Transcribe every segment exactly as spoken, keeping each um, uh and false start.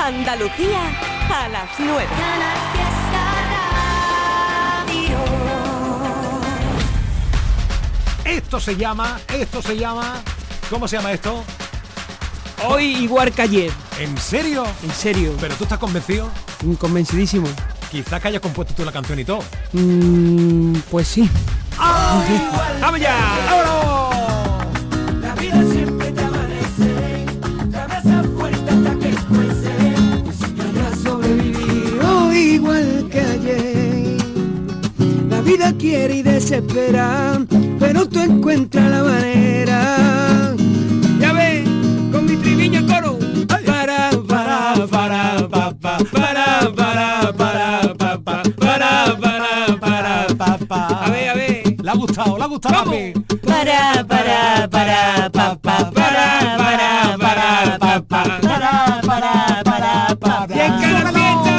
Andalucía a las nueve. Esto se llama, esto se llama... ¿Cómo se llama esto? Hoy igual que ayer. ¿En serio? En serio. ¿Pero tú estás convencido? Convencidísimo. Quizás que hayas compuesto tú la canción y todo. Mm, pues sí. ¡Ah! ¡Vamos ya! ¡Vámonos! La vida siempre te amanece, te abraza fuerte hasta que escuece. Enseñará a sobrevivir hoy igual que ayer. La vida quiere y desespera, pero tú encuentras la manera. Ya ves, con mi triviño el coro. Para, para, para, pa, pa, para, para, para, pa, pa, para, para, para, pa, pa. A ver, a ver. Le ha gustado, le ha gustado a mí. Para, para, para, pa, pa, para, para, para, pa, pa, para, para, para, pa, pa. ¡Y en cada fiesta!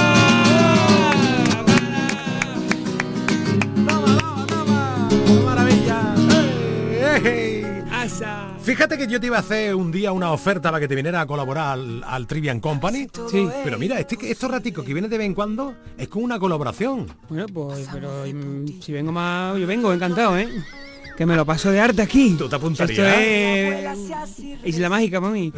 ¡Toma, toma, toma! ¡Qué maravilla! ¡Ey, ey! Asa. Fíjate que yo te iba a hacer un día una oferta para que te viniera a colaborar al, al Trivian Company. Sí. Pero mira, este, estos raticos que vienes de vez en cuando es con una colaboración. Bueno, pues, pero mm, si vengo más, yo vengo encantado, ¿eh? Que me lo paso de arte aquí. ¿Tú te apuntarías? Esto es Isla Mágica, mami.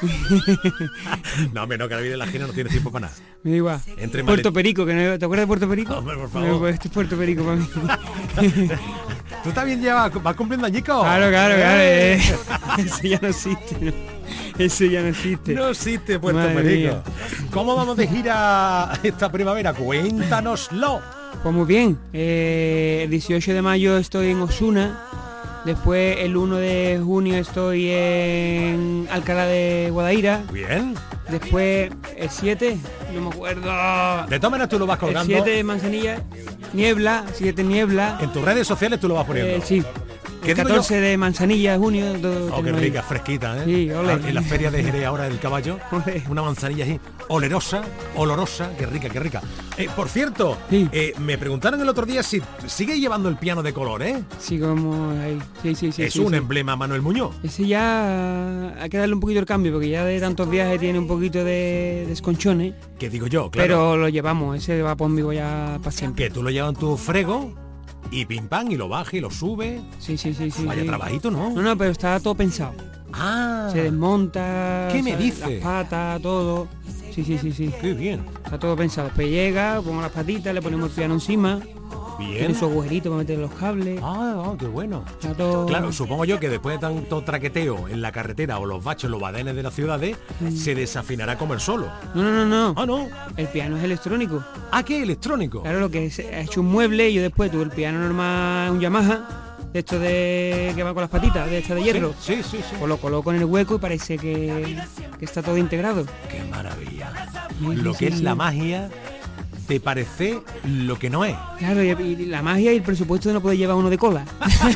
No, menos que la vida de la Gina no tiene tiempo para nada. Me da igual. Entre Puerto malet- Perico, que no, ¿te acuerdas de Puerto Perico? Hombre, por favor. No, pues esto es Puerto Perico para mí. Tú también llevas, vas cumpliendo añicos. Claro, claro, claro. eh. Eso ya no existe. ¿no? Eso ya no existe. No existe Puerto Madre Perico. mía. ¿Cómo vamos de gira esta primavera? Cuéntanoslo. Pues muy bien. Eh, el dieciocho de mayo estoy en Osuna. Después el uno de junio estoy en Alcalá de Guadaira. Bien. Después el siete, no me acuerdo. De todas maneras tú lo vas El colgando. siete de Manzanilla, Niebla, siete Niebla. En tus redes sociales tú lo vas poniendo. Eh, sí. ¿Qué El digo catorce de Manzanilla, junio. do- Oh, qué tengo ahí. rica, fresquita, ¿eh? Sí, ole. Ah, en la feria de Jerez ahora del caballo. Ole. Una manzanilla así, olerosa, olorosa, qué rica, qué rica. Eh, por cierto, Sí. eh, me preguntaron el otro día si sigue llevando el piano de color, ¿eh? Sí, como ahí. Sí, sí, sí. es sí, un sí. emblema Manuel Muñoz. Ese ya hay que darle un poquito el cambio, porque ya de tantos viajes tiene un poquito de desconchones. Que digo yo, claro. Pero lo llevamos, ese va conmigo ya para siempre. Que tú lo llevas en tu frego y pim pam y lo bajas y lo subes. Sí, sí, sí, sí. Vaya sí. trabajito, ¿no? No, no, pero está todo pensado. Ah, Se desmonta. ¿Qué me ¿sabes? dices? Las patas, todo. Sí, sí, sí, sí. qué bien. Está todo pensado. Después llega, pongo las patitas, le ponemos el piano encima. Bien. Tiene su agujerito para meter los cables. Ah, ah, qué bueno. Está todo... Claro, supongo yo que después de tanto traqueteo en la carretera o los baches, los badenes de las ciudades, se desafinará como el solo. No, no, no, no. Ah, no. El piano es electrónico. Ah, ¿qué? Electrónico. Claro, lo que es, ha hecho un mueble y yo después tuve el piano normal, un Yamaha, de esto de que va con las patitas, de esta de hierro. Sí, sí, sí. Pues lo coloco en el hueco y parece que, que está todo integrado. Qué maravilla. Sí, Lo sí, que es sí. la magia te parece lo que no es. Claro, y, y la magia y el presupuesto de no poder llevar uno de cola.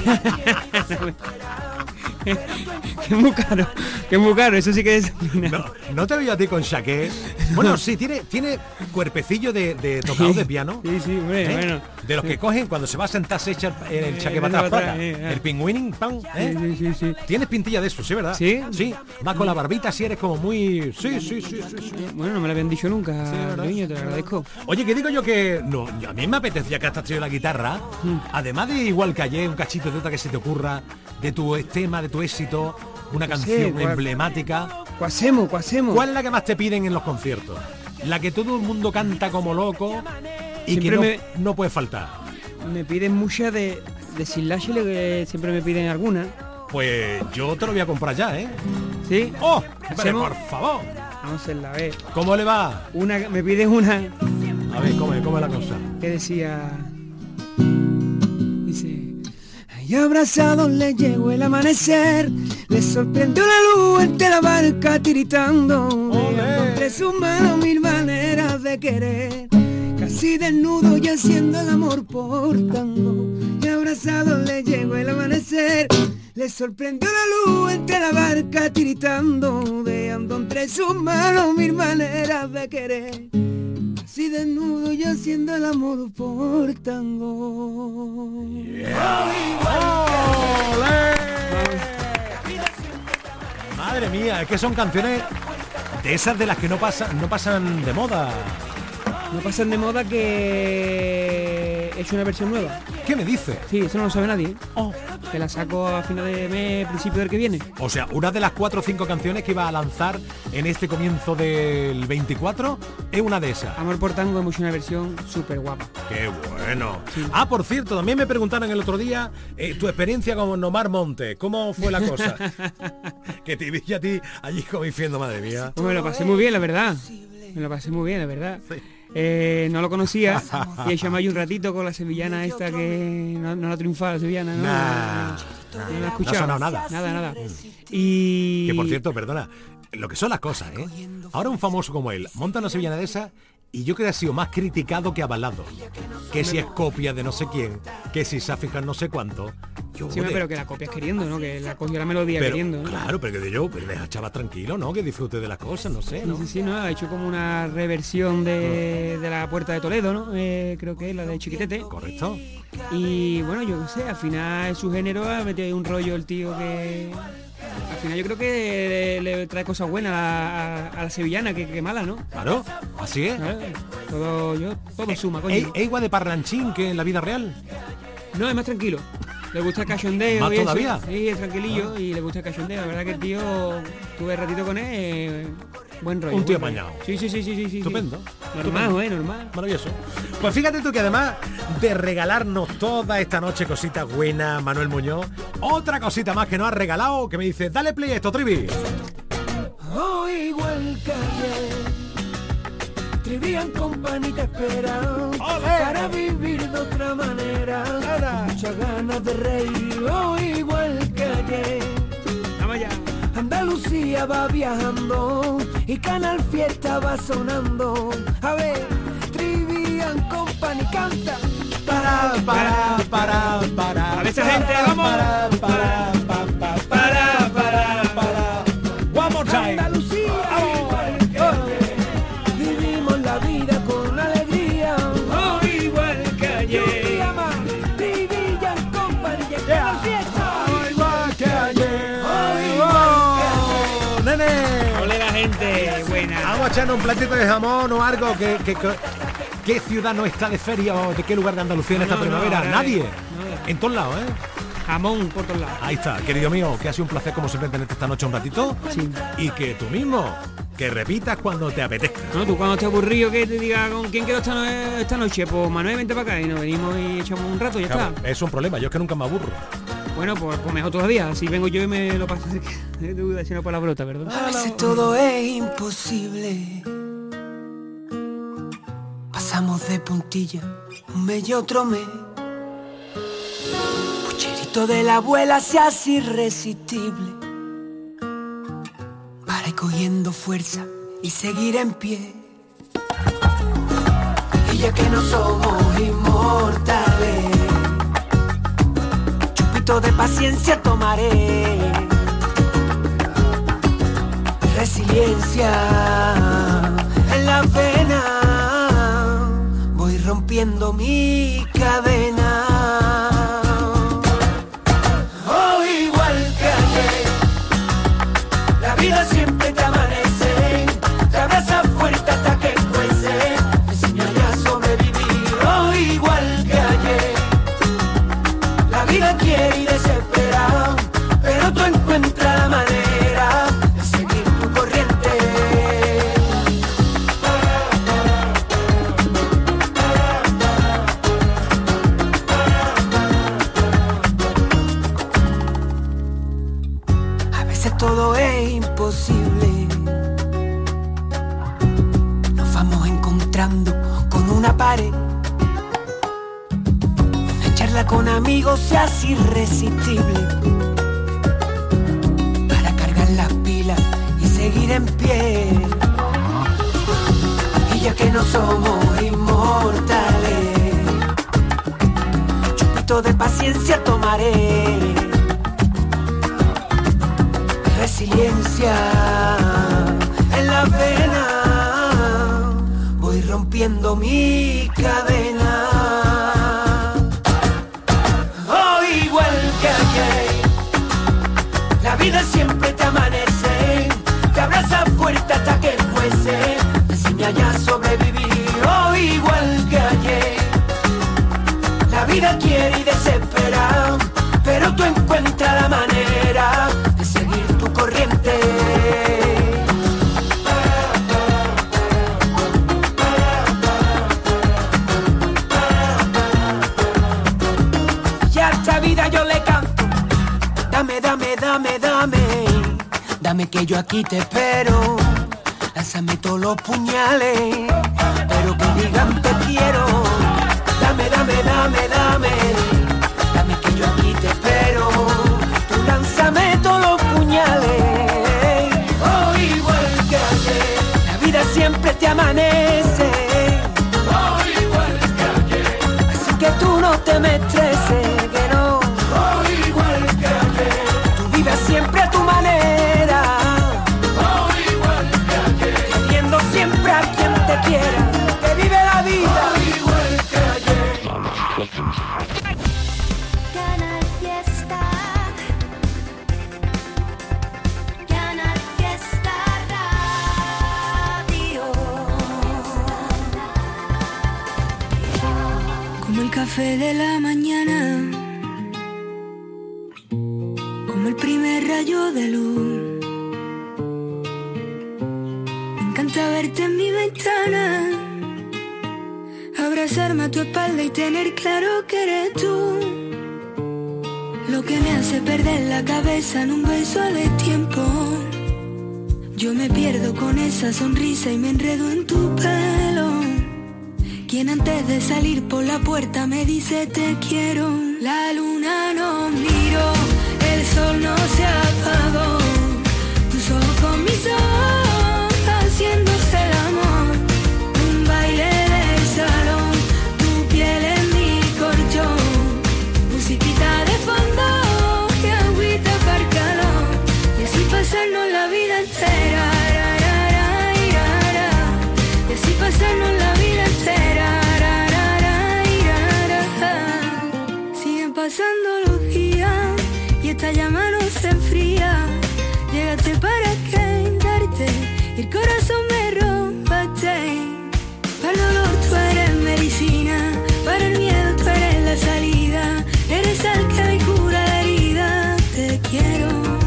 Que es muy caro, que es muy caro, eso sí que es... No, no te veo a ti con chaqué. Bueno, sí, tiene, tiene cuerpecillo de, de tocado de piano. Sí, sí, hombre, ¿eh? bueno. De los que cogen cuando se va a sentar se echa el, el chaqué para atrás, placa. eh, eh. El pingüín, pam, ¿eh? Sí, sí, sí, sí. Tienes pintilla de eso, ¿sí, verdad? ¿Sí? Sí. Vas con la barbita si eres como muy... Sí, sí, sí, sí, sí. Bueno, no me lo habían dicho nunca, ¿verdad? niño, te lo agradezco. Oye, que digo yo que no, a mí me apetecía que hasta traído la guitarra, además de igual que ayer, un cachito de otra que se te ocurra, de tu tema, de tu éxito, una Sí, canción cuál- emblemática. ¿Qué hacemos? ¿Qué hacemos? ¿Cuál es la que más te piden en los conciertos? La que todo el mundo canta como loco y Siempre que no, me- no puede faltar. Me piden muchas de, de Slash, que siempre me piden alguna. Pues yo te lo voy a comprar ya, ¿eh? ¿Sí? ¡Oh! Pero ¿Hacemos? por favor. Vamos a hacerla, a ver. ¿Cómo le va? Una, me piden una A ver, ¿cómo es, cómo es la cosa? que decía... Dice... Y abrazado le llegó el amanecer, le sorprendió la luz entre la barca tiritando. ¡Olé! Entre sus manos mil maneras de querer, casi desnudo y haciendo el amor por tango. Y abrazado le llegó el amanecer, le sorprendió la luz entre la barca tiritando. Veando entre sus manos mil maneras de querer, así desnudo y haciendo el amor por tango. ¡Olé! Madre mía, es que son canciones De esas de las que no pasan, no pasan de moda. No pasan de moda, que he hecho una versión nueva. ¿Qué me dices? Sí, eso no lo sabe nadie, ¿eh? Oh. Que la saco a final de mes, principio del que viene. O sea, una de las cuatro o cinco canciones que iba a lanzar en este comienzo del veinticuatro es una de esas. Amor por tango, hemos hecho una versión súper guapa. ¡Qué bueno! Sí. Ah, por cierto, también me preguntaron el otro día eh, tu experiencia con Omar Montes. ¿Cómo fue la cosa? Que te vi a ti allí como diciendo, madre mía. Pues me lo pasé muy bien, la verdad. Me lo pasé muy bien, la verdad. Sí. Eh, no lo conocía y he llamado ahí un ratito con la sevillana esta que no, no la triunfaba, la sevillana, ¿no? Nah, no, no la he escuchado. no ha sonado nada. Nada, nada. Y... Que por cierto, perdona, lo que son las cosas, ¿eh? Ahora un famoso como él monta una sevillana de esa y yo creo que ha sido más criticado que avalado. Que si es copia de no sé quién, que si se ha fijado no sé cuánto. Yo, sí, pero que la copias queriendo, ¿no? Que la cogió la melodía pero, queriendo, ¿no? Claro, pero que de yo, pero deja chaval tranquilo, ¿no? Que disfrute de las cosas, no sé, ¿no? Sí, sí, sí, ¿no? Ha hecho como una reversión de, de la Puerta de Toledo, ¿no? Eh, creo que es la de Chiquitete. Correcto. Y bueno, yo qué sé, al final en su género ha metido ahí un rollo el tío que... Al final yo creo que le, le trae cosas buenas a, a, a la sevillana, que, que mala, ¿no? Claro, así es. ¿Sabes? Todo, yo, todo suma, coño. ¿Es, es igual de parlanchín que en la vida real? No, es más tranquilo. Le gusta el cachondeo. ¿Más y eso. todavía? Sí, es tranquilillo y le gusta el cachondeo. La verdad que el tío, tuve ratito con él, eh, buen rollo. Un tío buen rollo. apañado. Sí, sí, sí, sí, sí, sí. Estupendo. Normal, eh, normal. Maravilloso. Pues fíjate tú que además de regalarnos toda esta noche cositas buenas, Manuel Muñoz, otra cosita más que nos has regalado, que me dice, dale play a esto, Trivi. Oh, igual que ayer, Trivian Company te espera para vivir de otra manera. Muchas ganas de reír, oh, igual que ayer. Vamos allá. Andalucía va viajando y Canal Fiesta va sonando. A ver, Trivian Company canta. Para, para, para, para. A ver esa gente, vamos. Para, para, para, para, para, para. One more time. Andalucía, igual que ayer. Vivimos la vida con alegría. Oh, igual que ayer. Trivian Trivian Company y Canal Fiesta. Oh, igual que ayer. Oh, igual Oh, nene. Ole la gente buena. Vamos a echarnos un platito de jamón o algo. que, que, que ¿Qué ciudad no está de feria o de qué lugar de Andalucía en esta No, no, primavera? no, Nadie. no. En todos lados, ¿eh? Jamón por todos lados. Ahí está, querido mío, que ha sido un placer como siempre tenerte esta noche un ratito. Sí. Y que tú mismo, que repitas cuando te apetezca. No, tú cuando estés aburrido que te diga con quién quiero esta, no esta noche, pues Manuel, vente para acá y nos venimos y echamos un rato y ya Claro, está. es un problema, yo es que nunca me aburro. Bueno, pues, pues mejor todavía, si vengo yo y me lo paso de duda, si no por la brota, ¿verdad? A veces todo es imposible. Pasamos de puntilla un mes y otro mes. Pucherito de la abuela se hace irresistible para ir cogiendo fuerza y seguir en pie. Y ya que no somos inmortales, chupito de paciencia tomaré. Resiliencia en la vena, voy rompiendo mi cadena. Oh, igual que ayer, la vida siempre te amanece, te abraza fuerte hasta que cuece, te enseña a sobrevivir. Oh, igual que ayer, la vida quiere y desespera, pero tú encuentras la manera de seguir tu corriente. A veces todo es imposible, nos vamos encontrando con una pared. Una charla con amigos se hace irresistible para cargar las pilas y seguir en pie. Y ya que no somos inmortales, chupito de paciencia tomaré. Resiliencia en la vena, voy rompiendo mi cadena. Oh, igual que ayer, la vida siempre te amanece, te abraza fuerte hasta que Dame que yo aquí te espero. Lánzame todos los puñales, pero que digan te quiero. Dame, dame, dame, dame. Dame que yo aquí te espero. Tú lánzame todos los puñales. Oh, igual que ayer. La vida siempre te amanece. Oh, igual que ayer. Así que tú no te me estreses, que no. Oh, igual que ayer. Tú vives siempre a tu manera. Oh, igual que ayer. Queriendo siempre a quien te quiera. Que vive la vida. Oh, igual que ayer. Canal Fiesta. Canal Fiesta Radio. Como el café de la mañana, como el primer rayo de luz. Me encanta verte en mi ventana, abrazarme a tu espalda y tener claro que eres tú. Lo que me hace perder la cabeza en un beso de tiempo. Yo me pierdo con esa sonrisa y me enredo en tu pelo. Quien antes de salir por la puerta me dice te quiero. La luna no miró, el sol no se apagó. Tus ojos con mis ojos, haciéndose el amor. Un baile de salón, tu piel en mi colchón. Musiquita de fondo y agüita para el calor. Y así pasarnos la vida entera. Ra, ra, ra, ra, ra. Y así pasarnos la vida entera. Ra, ra, ra, ra, ra. Siguen pasando los días y esta llama no se enfría. Llegaste para quedarte y el corazón me robaste. Para el dolor tú eres medicina, para el miedo tú eres la salida. Eres el que me cura la herida. Te quiero.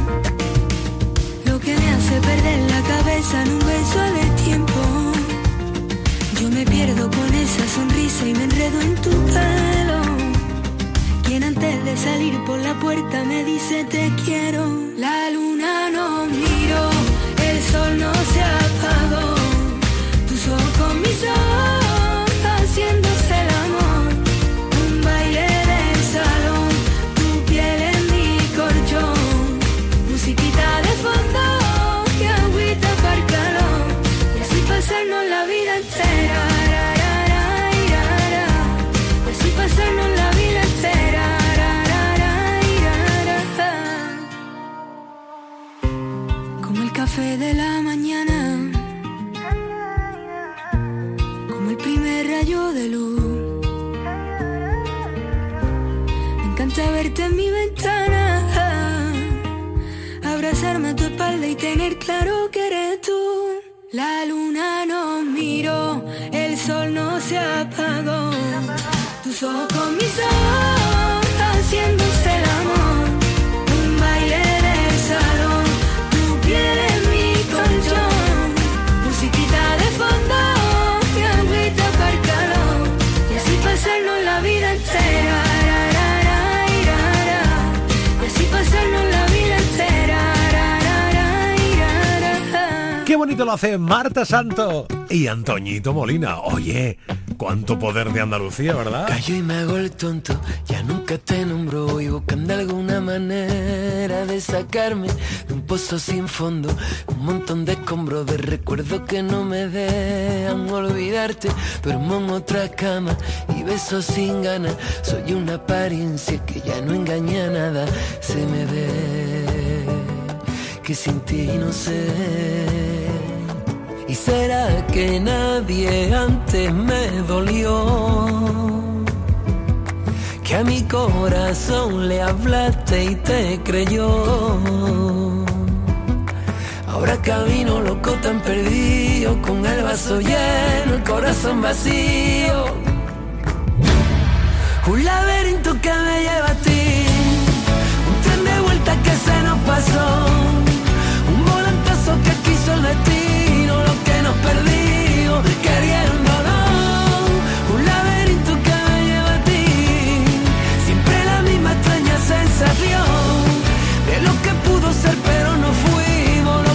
Lo que me hace perder la cabeza en un beso de tiempo. Yo me pierdo con esa sonrisa y me enredo en tu pelo. Quien antes de salir por la puerta me dice te quiero. La luna no miró, el sol no se apagó. Tus ojos con mis ojos, haciéndose el amor. Un baile de salón, tu piel en mi colchón. Musiquita de fondo y agüita para el calor. Y así pasarnos la vida entera. Ra, ra, ra, ra, ra. Y así pasarnos la vida entera. Ra, ra, ra, ra, ra. Como el café de la mañana, como el primer rayo de luz. Me encanta verte en mi ventana, abrazarme a tu espalda y tener claro que eres tú. La luna no miró, el sol no se apagó. Tus ojos con mis ojos, haciéndose el amor. Un baile de salón, tu piel en mi colchón. Musiquita de fondo y agüita para el calor. Y así pasarnos la vida entera. Ra, ra, ra, ra, ra. Y así pasarnos la vida entera. Ra, ra, ra, ra, ra. Qué bonito lo hace Marta Santo y Antoñito Molina. Oye, cuánto poder de Andalucía, ¿verdad? Callo y me hago el tonto, ya nunca te nombro. Y buscando alguna manera de sacarme de un pozo sin fondo. Un montón de escombros de recuerdos que no me dejan olvidarte. Duermo en otra cama y beso sin ganas. Soy una apariencia que ya no engaña nada. Se me ve que sin ti no sé. ¿Y será que nadie antes me dolió? Que a mi corazón le hablaste y te creyó. Ahora camino loco tan perdido, con el vaso lleno, el corazón vacío. Un laberinto que me lleva a ti, un tren de vuelta que se nos pasó, un volantazo que quiso el destino, lo que nos perdió, queriéndonos. Un laberinto que me lleva a ti, siempre la misma extraña sensación de lo que pudo ser pero no fuimos, lo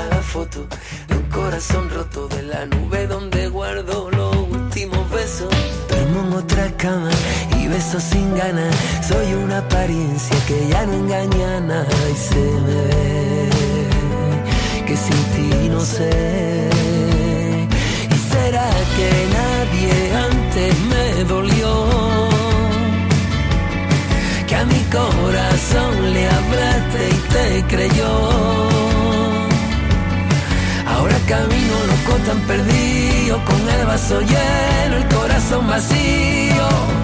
la foto de un corazón roto, de la nube donde guardo los últimos besos. Duermo en otra cama y beso sin ganas. Soy una apariencia que ya no engaña a nada y se me ve que sin ti no sé. ¿Y será que nadie antes me dolió? Que a mi corazón le hablaste y te creyó. Ahora camino loco tan perdido, con el vaso lleno, el corazón vacío.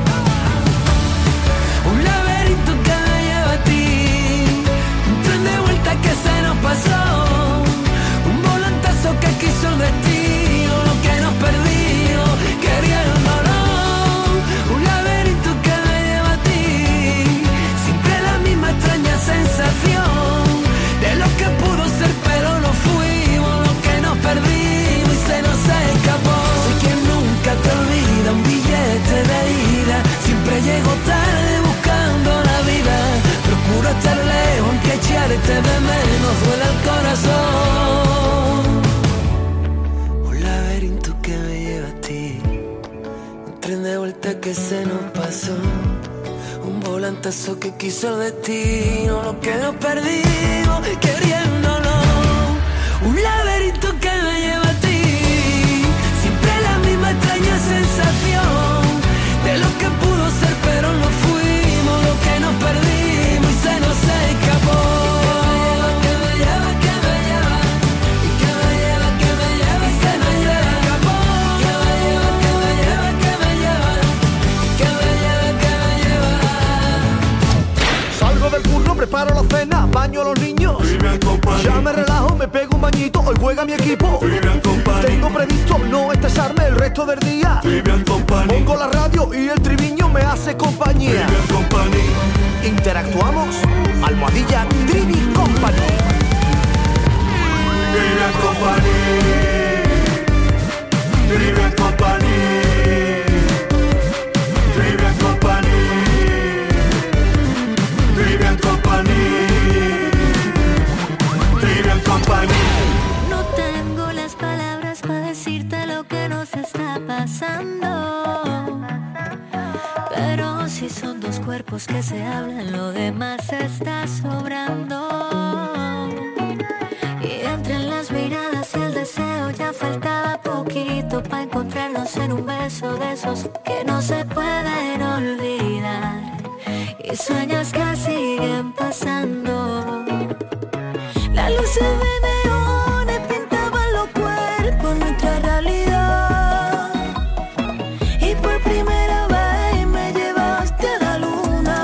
Un laberinto que me lleva a ti, un tren de vuelta que se nos pasó, un volantazo que quiso el destino, lo que nos perdió, queriéndolo. Un laberinto que me lleva a ti, siempre la misma extraña sensación de lo que pudo ser pero no fuimos, lo que nos perdimos y se nos escapó. Soy quien nunca te olvida, un billete de ida, siempre llego tarde buscando la vida. Procuro estar lejos aunque echarte de menos duele el corazón. Un laberinto que me lleva a ti, un tren de vuelta que se nos pasó, un volantazo que quiso el destino, lo que nos perdimos queriéndolo. Un laberinto que me lleva a ti, siempre la misma extraña sensación de lo que pudo ser pero no fuimos, lo que nos perdimos y se nos escapó. Que me lleva, que me lleva, y que me lleva, que me lleva y se nos escapó. Que me lleva, que me lleva, que me lleva, que me lleva, que me lleva. Salgo del curro, preparo la cena, baño a los niños. Ya me relajo, me pego un bañito, hoy juega mi equipo. Tengo previsto no estresarme el resto del día. Pongo la radio y el triviño me hace compañía. Interactuamos, almohadilla Trivi Company. Trivian Company, Trivian Company, Trivian Company, Trivian Company, Trivian Company. No tengo las palabras para decirte lo que nos está pasando, pero si son dos cuerpos que se hablan, lo demás está sobrando. Y entre las miradas y el deseo ya faltaba poquito para encontrarnos en un beso de esos que no se pueden olvidar, y sueños que siguen pasando. Las luces de neones pintaban los cuerpos, nuestra realidad, y por primera vez me llevaste a la luna.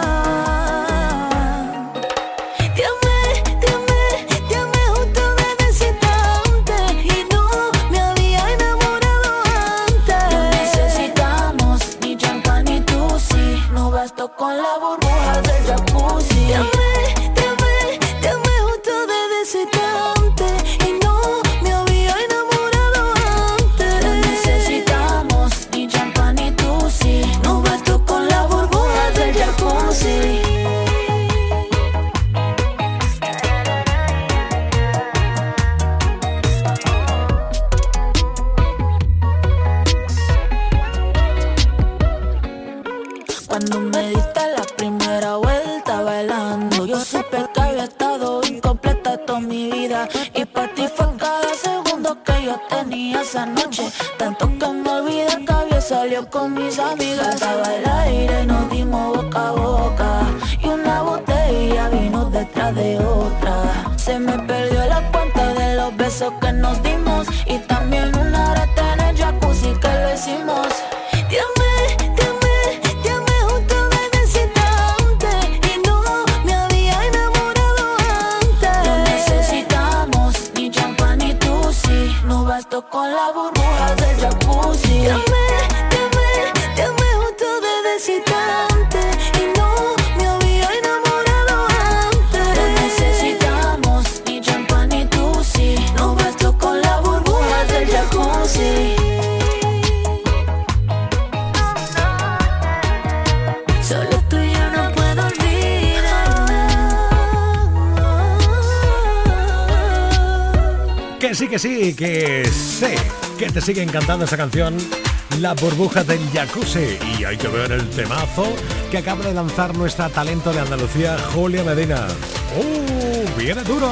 Te amé, te amé, te amé justo desde ese instante, y no me había enamorado antes. No necesitamos ni champán ni tusi, no bastó con la burbuja del jacuzzi. Te amé, te amé, te amé justo desde ese instante, y no me había enamorado antes. No necesitamos ni champán ni tusi, no bastó con la burbuja del jacuzzi. Cuando me diste la primera vuelta bailando, yo supe que había estado incompleta toda mi vida, y para ti fue cada segundo que yo tenía esa noche, tanto que me olvidé que había salido con mis amigas. Estaba el aire y nos dimos boca a boca, y una botella vino detrás de otra. Se me perdió la cuenta de los besos que nos dimos, y también una rata en el jacuzzi que lo hicimos. Te amé, te amé, te amé justo desde ese instante, y no me había enamorado antes. No necesitamos ni champán ni tusi, no bastó con la burbuja del jacuzzi. Te amé, te amé, te amé justo desde ese instante, y no me había enamorado antes. No necesitamos ni champán ni tusi, no bastó con la burbuja del jacuzzi. Solo tú y yo no puedo olvidar. Que sí, que sí, que sé que te sigue encantando esa canción, La burbuja del jacuzzi. Y hay que ver el temazo que acaba de lanzar nuestra talento de Andalucía, Julia Medina. ¡Uh! ¡Viene duro!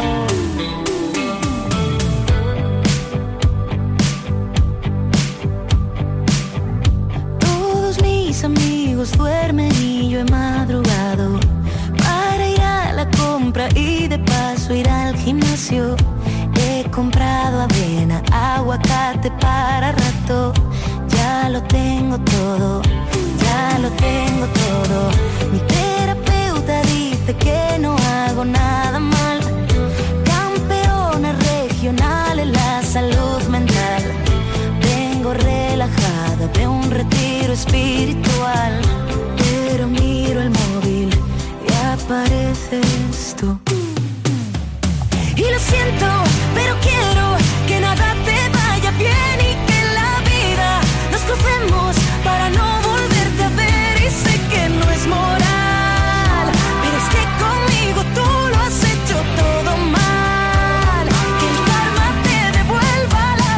Todos mis amigos duermen y yo he madrugado para ir a la compra y de paso ir al gimnasio. He comprado avena, aguacate para rato. Ya lo tengo todo, ya lo tengo todo. Mi terapeuta dice que no hago nada mal. Campeona regional en la salud mental. Vengo relajada de un retiro espiritual. Pero miro el móvil y apareces tú. Y lo siento, pero quiero que nada te vaya bien y que en la vida nos crucemos para no volverte a ver. Y sé que no es moral, pero es que conmigo tú lo has hecho todo mal. Que el karma te devuelva la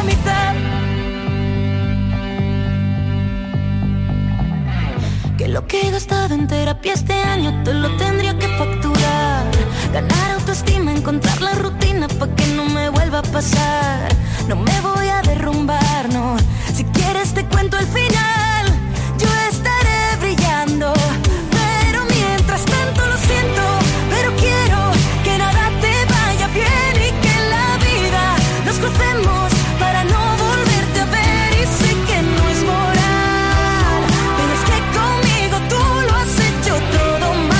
mitad. Que lo que he gastado en terapia este año te lo tendría que facturar. Ganar autoestima, encontrar la rutina pa' que no me vuelva a pasar. No me voy a derrumbar, no. Si quieres te cuento el final. Yo estaré brillando, pero mientras tanto lo siento. Pero quiero que nada te vaya bien y que en la vida nos crucemos para no volverte a ver. Y sé que no es moral, pero es que conmigo tú lo has hecho todo mal.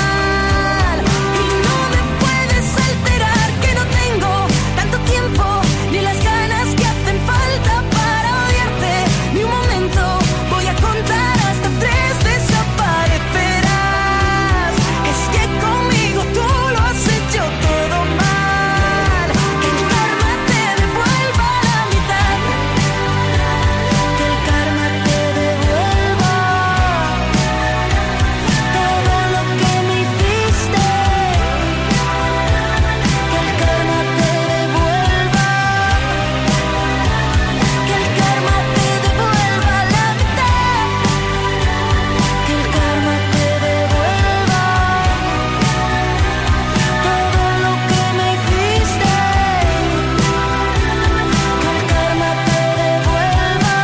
Ni las ganas que hacen falta para odiarte. Ni un momento voy a contar hasta tres, desaparecerás. Es que conmigo tú lo has hecho todo mal. Que el karma te devuelva la mitad. Que el karma te devuelva todo lo que me hiciste. Que el karma te devuelva. Que el karma te devuelva la mitad. Que el karma te devuelva todo lo que me hiciste. Que el karma te devuelva.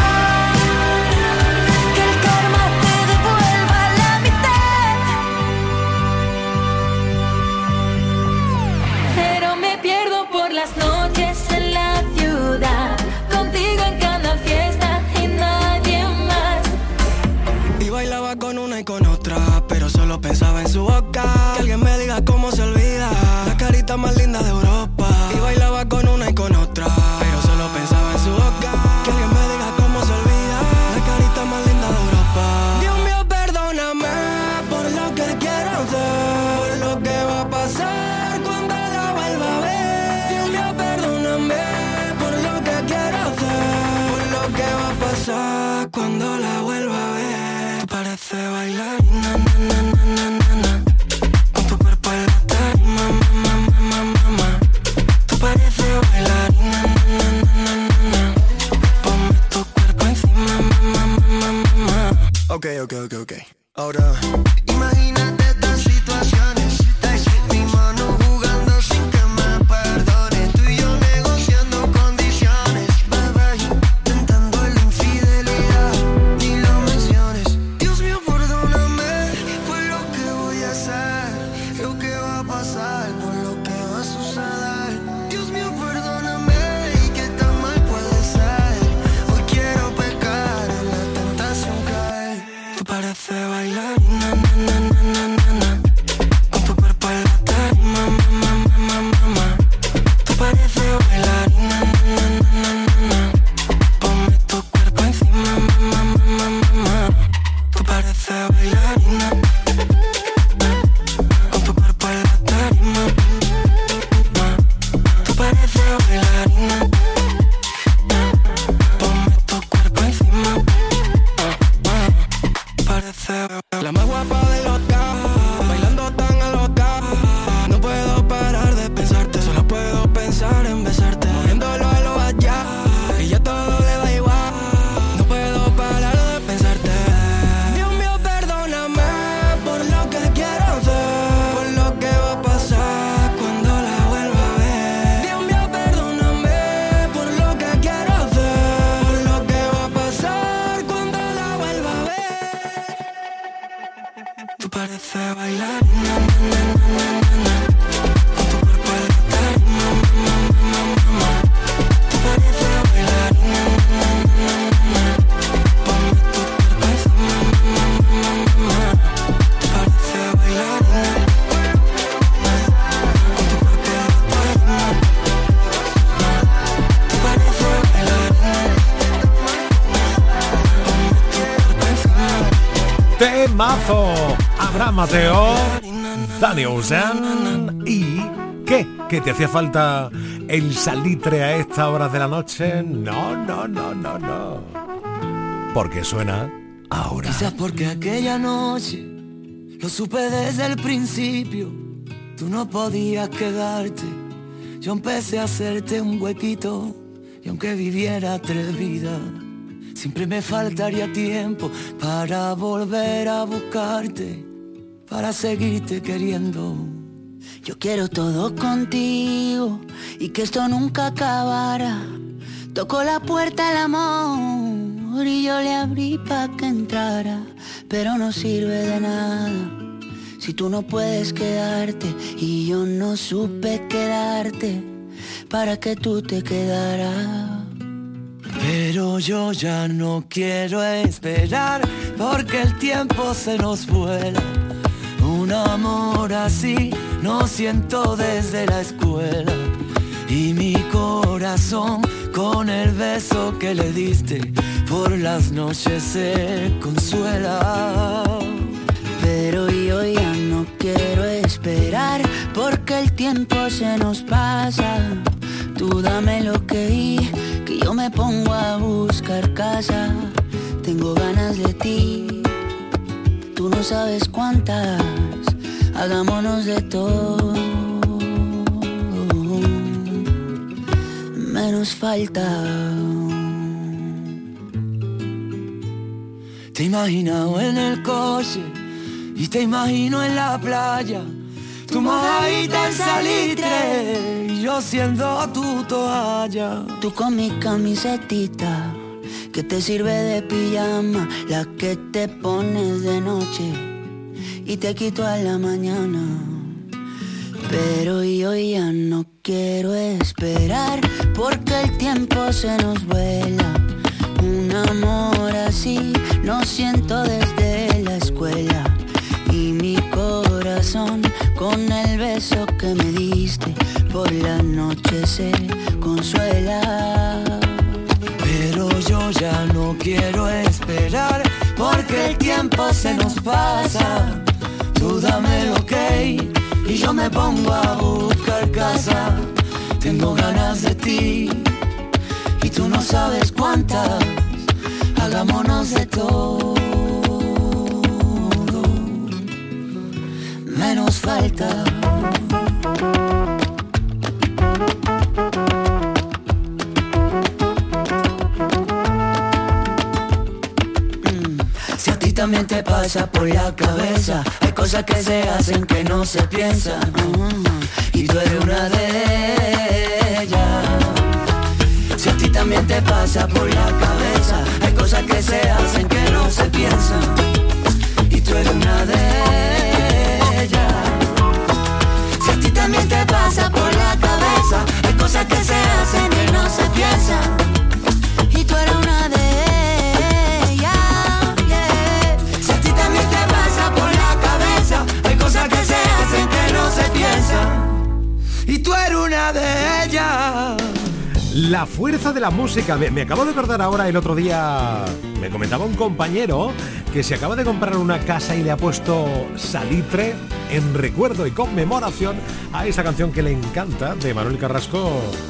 Que el karma te devuelva la mitad. Pero me pierdo por las noches en la ciudad, contigo en cada fiesta y nadie más. Y bailaba con una y con otra, pero solo pensaba en su boca. Que alguien me diga cómo se olvida la carita más linda de Europa. Y bailaba con una y con otra, pero solo pensaba en su boca. Que alguien me diga cómo se olvida la carita más linda de Europa. Dios mío, perdóname por lo que quiero hacer, por lo que va a pasar cuando la vuelva a ver. Dios mío, perdóname por lo que quiero hacer, por lo que va a pasar cuando la vuelva a ver. Tú pareces bailarina, na, na, na, na, na, na. Con tu cuerpo en la tarima, ma, ma, ma, ma, ma, ma. Tú pareces bailarina, na, na, na, na, na, na. Ponme tu cuerpo encima, ma, ma, ma, ma, ma, ma. Ok, ok, ok, ok. Ahora imagínate estas situaciones. Mi mano jugando sin que me perdone. Tú y yo negociando condiciones. Bebé, tentando la infidelidad. Ni lo menciones. Dios mío, perdóname por lo que voy a hacer, lo que va a pasar, por lo que va a suceder. Dios mío, perdóname. Y que tan mal puede ser. Hoy quiero pecar, en la tentación caer. Tú pareces temazo. Abraham Mateo, Dani Ocean. ¿Y qué? ¿Que te hacía falta el salitre a estas horas de la noche? No, no, no, no, no. Porque suena ahora. Quizás porque aquella noche lo supe desde el principio. Tú no podías quedarte. Yo empecé a hacerte un huequito. Y aunque viviera tres vidas, siempre me faltaría tiempo para volver a buscarte, para seguirte queriendo. Yo quiero todo contigo y que esto nunca acabara. Tocó la puerta al amor y yo le abrí pa' que entrara, pero no sirve de nada si tú no puedes quedarte y yo no supe quedarte para que tú te quedaras. Pero yo ya no quiero esperar porque el tiempo se nos vuela. Un amor así no siento desde la escuela. Y mi corazón con el beso que le diste por las noches se consuela. Pero yo ya no quiero esperar porque el tiempo se nos pasa. Tú dame lo que di, que yo me pongo a buscar casa. Tengo ganas de ti, tú no sabes cuántas. Hagámonos de todo, menos falta. Te he imaginado en el coche y te imagino en la playa. Tu mojadita en salitre y yo siendo tu toalla. Tú con mi camisetita que te sirve de pijama, la que te pones de noche y te quito a la mañana. Pero yo ya no quiero esperar porque el tiempo se nos vuela. Un amor así no siento desde la escuela. Y mi corazón con el beso que me diste por la noche se consuela. Pero yo ya no quiero esperar porque el tiempo se nos pasa. Tú dame lo que y yo me pongo a buscar casa. Tengo ganas de ti y tú no sabes cuántas. Hagámonos de todo, menos falta. Mm. Si a ti también te pasa por la cabeza, hay cosas que se hacen que no se piensan. Mm. Y tú eres una de ellas. Si a ti también te pasa por la cabeza, hay cosas que se hacen que no se piensan. Y tú eres una de ellas. Si a ti también te pasa por la cabeza, hay cosas que se hacen que no se piensan. Y tú eres una de ellas, yeah. Si a ti también te pasa por la cabeza, hay cosas que se hacen que no se piensan. Y tú eres una de ellas. La fuerza de la música. Me, me acabo de acordar ahora, el otro día me comentaba un compañero que se acaba de comprar una casa y le ha puesto salitre en recuerdo y conmemoración a esa canción que le encanta de Manuel Carrasco.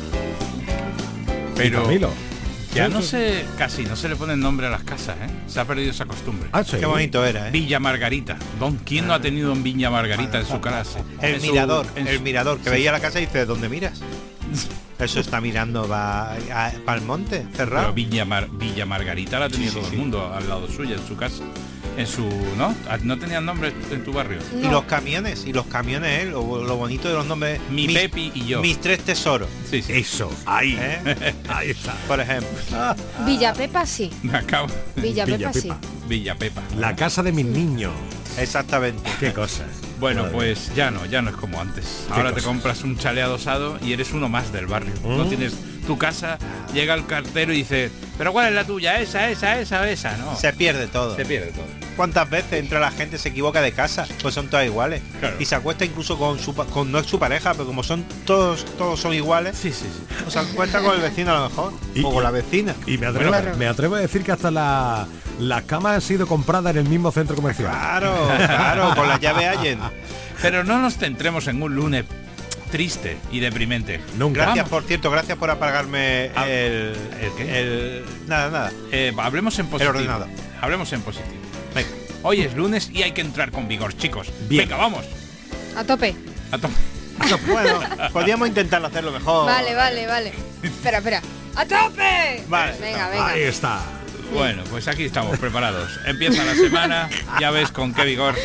Pero Camilo. ya no se, casi no se le pone nombre a las casas, ¿eh? Se ha perdido esa costumbre. Ah, sí. Qué bonito era, ¿eh? Villa Margarita. Don, ¿quién no ha tenido un Villa Margarita en su casa? El En su- mirador, en el su- mirador, que sí. veía la casa y dice, ¿dónde miras? Eso está mirando, va para el monte, cerrado. Pero Villa, Mar- Villa Margarita la tenía Sí, sí, todo sí. el mundo al lado suya, en su casa. En su, ¿no? ¿No tenían nombre en tu barrio? Y los camiones, y los camiones, ¿eh? lo, lo bonito de los nombres. Mi mis, Pepi y yo. Mis tres tesoros, Sí, sí. Eso, ahí. ¿eh? Ahí está. Por ejemplo. Villa Pepa sí. Me acabo. Villa, Villa Pepa sí. Pepa. Villa Pepa. La casa de mis niños. Exactamente. Qué cosas. Bueno, Madre pues ya no, ya no es como antes. Ahora te cosas? compras un chale adosado y eres uno más del barrio. No Mm. tienes tu casa, llega el cartero y dice, ¿pero cuál es la tuya? ¿Esa, esa, esa o esa? No. Se pierde todo. Se pierde todo. cuántas veces entra la gente, se equivoca de casa, pues son todas iguales. Claro. Y se acuesta incluso con su pa- con no es su pareja, pero como son todos todos son iguales, Sí, sí, sí. pues se acuesta con el vecino a lo mejor. Y- o con la vecina. Y me atrevo, Claro. me atrevo a decir que hasta la, las camas han sido compradas en el mismo centro comercial. Claro, claro, con la llave Allen. Pero no nos centremos en un lunes triste y deprimente. Nunca. Gracias, Vamos. por cierto, gracias por apagarme Ah, el, ¿el qué? el- nada, nada. Eh, hablemos en positivo. ordenador. Hablemos en positivo. Venga. Hoy es lunes y hay que entrar con vigor, chicos. Bien. Venga, vamos. A tope. A to- Bueno, podríamos intentarlo hacerlo mejor. Vale, vale, vale. Espera, espera. ¡A tope! Vale. Venga, venga. Ahí está. Bueno, pues aquí estamos preparados. Empieza la semana, ya ves con qué vigor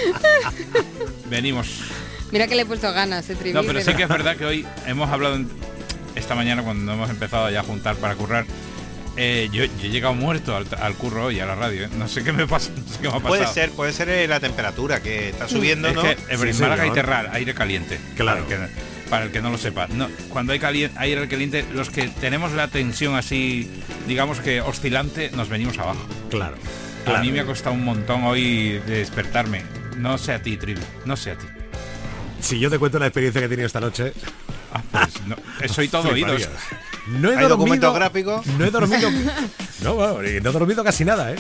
venimos. Mira que le he puesto ganas de trivial. No, pero sí que es verdad que hoy hemos hablado en- esta mañana cuando hemos empezado ya a juntar para currar. eh, yo, yo he llegado muerto al, al curro hoy a la radio. ¿eh? No sé qué me pasa, no sé qué me ha pasado. Puede ser, puede ser eh, la temperatura que está subiendo, Es ¿no? que en Sí, Málaga hay señor. terral, aire caliente. Claro. Para el que, para el que no lo sepa. No, cuando hay calien- aire caliente, los que tenemos la tensión así, digamos que oscilante, nos venimos abajo. Claro. A claro. mí me ha costado un montón hoy despertarme. No sé a ti, Trivi, no sé a ti. Si yo te cuento la experiencia que he tenido esta noche, Ah, pues no, soy todo oídos. fliparías. No he ¿Hay dormido. documentos gráficos? No he dormido. No, bueno, no he dormido casi nada, ¿eh?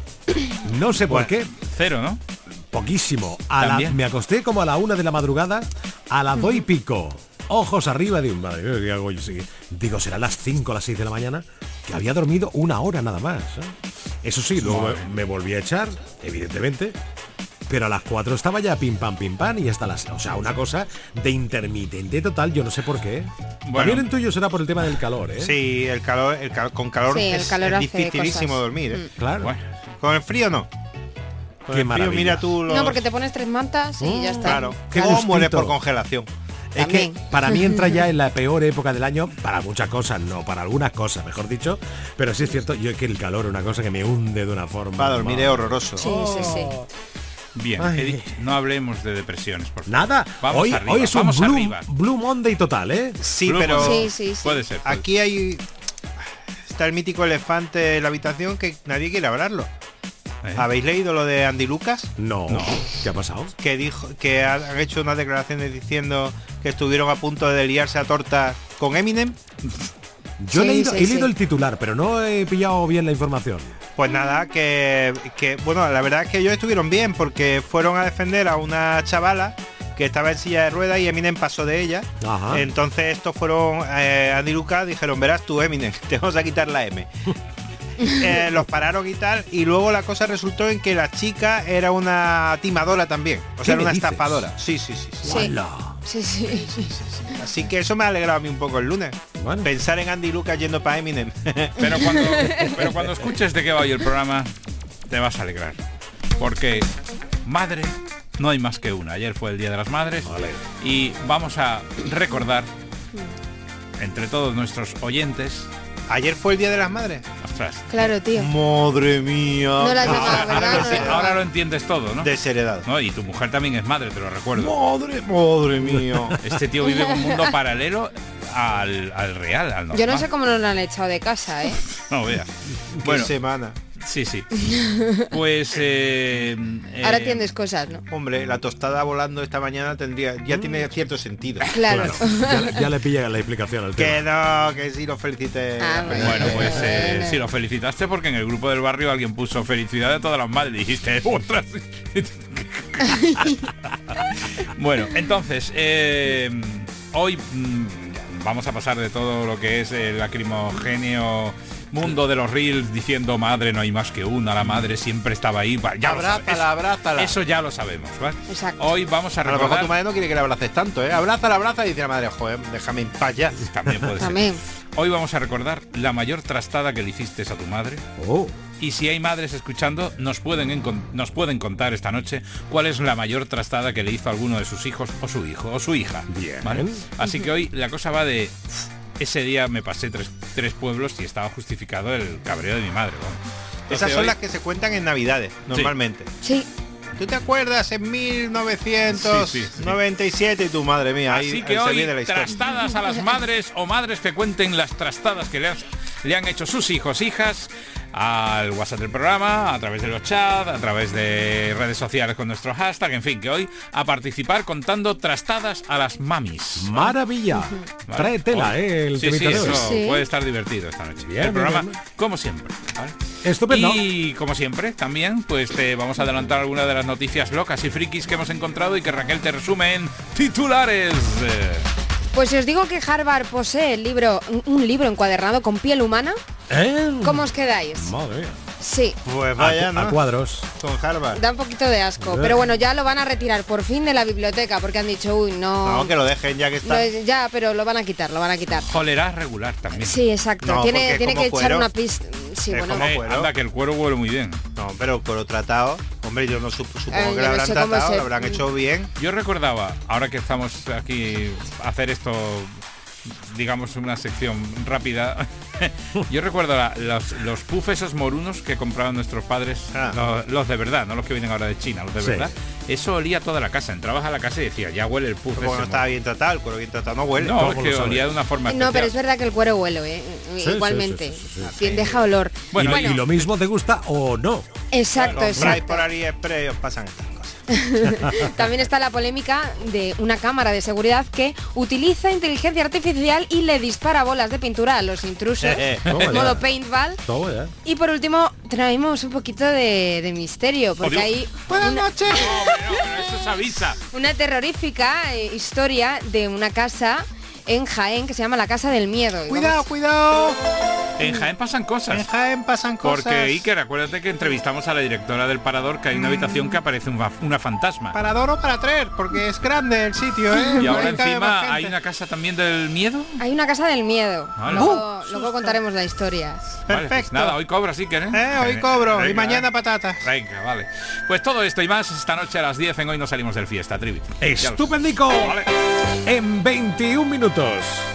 No sé por qué. Cero, ¿no? Poquísimo. A la- ¿También? me acosté como a la una de la madrugada, a las dos y pico. Ojos arriba de un madre mía, ¿qué hago yo? Sí. Digo, serán las cinco o las seis de la mañana, que había dormido una hora nada más. ¿eh? Eso sí, luego Madre. me volví a echar, evidentemente. Pero a las cuatro estaba ya pim pam pim pam y hasta las... O sea, una cosa de intermitente total, yo no sé por qué. Bueno. También en tuyo será por el tema del calor, ¿eh? Sí, el calor, el cal- con calor Sí, el es, calor es hace dificilísimo cosas. dormir. ¿eh? Claro. Bueno, Con el frío no. Con Qué el frío, maravilla. mira tú los... No, porque te pones tres mantas y ya está. Claro. Qué O gustito. mueres por congelación. Es que También. para mí entra ya en la peor época del año, para muchas cosas, no, para algunas cosas, mejor dicho, pero sí es cierto, yo es que el calor es una cosa que me hunde de una forma. Para dormir es horroroso. Sí, sí, sí. bien. Ay. he dicho, no hablemos de depresiones, por favor. Nada, Vamos hoy, arriba, hoy es un vamos Blue, arriba. Blue Monday total, ¿eh? Sí, Blue pero Monday. Sí, sí, sí. Puede ser. puede aquí hay... Está el mítico elefante en la habitación que nadie quiere hablarlo. ser. ¿Eh? ¿Habéis leído lo de Andy Lucas? No. ¿Qué ha pasado? Que dijo que han han hecho unas declaraciones diciendo que estuvieron a punto de liarse a tortas con Eminem. Yo he Sí, leído, sí, he leído sí. el titular, pero no he pillado bien la información. Pues nada, que, que bueno, la verdad es que ellos estuvieron bien porque fueron a defender a una chavala que estaba en silla de ruedas y Eminem pasó de ella. Ajá. Entonces estos fueron eh, Andy Lucas, dijeron, verás tú Eminem, te vamos a quitar la M. Eh, los pararon y tal, y luego la cosa resultó en que la chica era una timadora también, o ¿Qué sea, era me una dices? estafadora. Sí, sí, sí, sí. Sí. ¡Hala! Sí, sí. Así que eso me ha alegrado a mí un poco el lunes. Bueno. Pensar en Andy Lucas yendo para Eminem. Pero cuando, pero cuando escuches de qué va hoy el programa, te vas a alegrar. Porque madre no hay más que una. Ayer fue el Día de las Madres Vale. y vamos a recordar entre todos nuestros oyentes. Ayer fue el Día de las Madres. Ostras, Claro, tío. Madre mía. No las llamaba, ahora, ¿verdad? lo No enti- las ahora llamaba. lo entiendes todo, ¿no? Desheredado. ¿No? Y tu mujer también es madre, te lo recuerdo. Madre, madre mía. Este tío vive en un mundo paralelo al, al real, al normal. Yo no sé cómo nos lo han echado de casa, ¿eh? No veas. Qué Bueno, semana. sí, sí. Pues... eh, Ahora eh, entiendes cosas, ¿no? Hombre, la tostada volando esta mañana tendría, ya tiene cierto sentido. Claro. Ya, le- ya le pilla la explicación al Que tema. no, que sí lo felicité. Ah, bueno. Bueno, pues eh, Bueno. sí, lo felicitaste porque en el grupo del barrio alguien puso felicidad de todas las madres. Dijiste, ostras. Bueno, entonces, eh, hoy mm, vamos a pasar de todo lo que es el lacrimogéneo mundo de los reels diciendo madre no hay más que una, la madre siempre estaba ahí. Va, ya lo sabes. Abrázala, abrázala. Eso ya lo sabemos, ¿vale? Exacto. Hoy vamos a A lo mejor recordar... tu madre no quiere que le abraces tanto, ¿eh? Abrázala, abraza y dice la madre, joder, déjame en paz ya. También puede ser. También. Hoy vamos a recordar la mayor trastada que le hiciste a tu madre. Oh, Y si hay madres escuchando, nos pueden, encon- nos pueden contar esta noche cuál es la mayor trastada que le hizo a alguno de sus hijos o su hijo o su hija. Bien. ¿vale? Así que hoy la cosa va de... Ese día me pasé tres, tres pueblos y estaba justificado el cabreo de mi madre. ¿vale? Entonces, Esas son hoy- las que se cuentan en Navidades, normalmente. Sí. ¿Tú te acuerdas en mil novecientos noventa y siete? Y tu madre mía, ahí, Así ahí que se hoy viene la historia. trastadas a las madres o madres que cuenten las trastadas que le han, le han hecho sus hijos, hijas. al WhatsApp del programa, a través de los chats, a través de redes sociales con nuestro hashtag, en fin, que hoy a participar contando trastadas a las mamis. Maravilla. ¿Vale? Trae tela, Hoy. eh, el Sí, sí, temita de hoy. eso Sí. puede estar divertido esta noche. Bien, el programa, bien, bien. como siempre, ¿vale? Estupendo. Y como siempre, también, pues te vamos a adelantar algunas de las noticias locas y frikis que hemos encontrado y que Raquel te resume en titulares. Eh, Pues si os digo que Harvard posee el libro, un- un libro encuadernado con piel humana, ¿Eh? ¿cómo os quedáis? Madre mía. Sí, Pues A, vaya, cu- ¿no? a cuadros. Con Harvard. da un poquito de asco. Eh. Pero bueno, ya lo van a retirar por fin de la biblioteca porque han dicho, uy, no... No, que lo dejen ya que está. no, ya, pero lo van a quitar, lo van a quitar. Jolera regular también. Sí, exacto. No, tiene porque tiene como que echar cuero, una pista. Sí, es bueno. como- Eh, cuero. anda, que el cuero huele muy bien. No, pero cuero tratado. Hombre, yo no sup- supongo Ay, que yo lo no habrán sé cómo tratado, se- lo habrán hecho bien. Yo recordaba, ahora que estamos aquí a hacer esto, digamos una sección rápida, yo recuerdo la- los, los puffs esos morunos que compraban nuestros padres, Ah. los, los de verdad, no los que vienen ahora de China, los de Sí. verdad. Eso olía toda la casa. Entrabas a la casa y decía, ya huele el puff. Porque no ese estaba moruno". bien tratado, el cuero bien tratado no huele. No, ¿Cómo es lo que sabes? olía de una forma No, pero es especial. verdad que el cuero huele, ¿eh? Sí, Igualmente. sí, sí, sí, sí, Sí, deja olor. Bueno, y, bueno, y lo mismo te gusta o no. exacto, Compráis exacto. por AliExpress y os pasan estas cosas. También está la polémica de una cámara de seguridad que utiliza inteligencia artificial y le dispara bolas de pintura a los intrusos, Toma en ya. modo paintball. Todo ya. Y por último, traemos un poquito de, de misterio, porque Dios. hay Buenas una, noches. No, pero- pero eso se avisa. una terrorífica eh, historia de una casa en Jaén que se llama la Casa del Miedo. Y Cuidado, vamos- cuidado. En Jaén pasan cosas. En Jaén pasan cosas. Porque Iker, acuérdate que entrevistamos a la directora del Parador, que hay una habitación que aparece un fa- una fantasma. Para dos o para tres, porque es grande el sitio, ¿eh? Y ahora Ahí cabe más encima gente. hay una casa también del miedo. Hay una Casa del Miedo. Vale. Luego, Uh, luego contaremos la historia. Vale, pues Perfecto. nada, hoy cobras, Iker, ¿eh? Eh, hoy cobro. Y Venga, mañana eh. patatas. Venga, vale. Pues todo esto y más esta noche a las diez en Hoy No Salimos del Fiesta, Trivi. Ya lo- Estupendico. Vale. En veintiún minutos.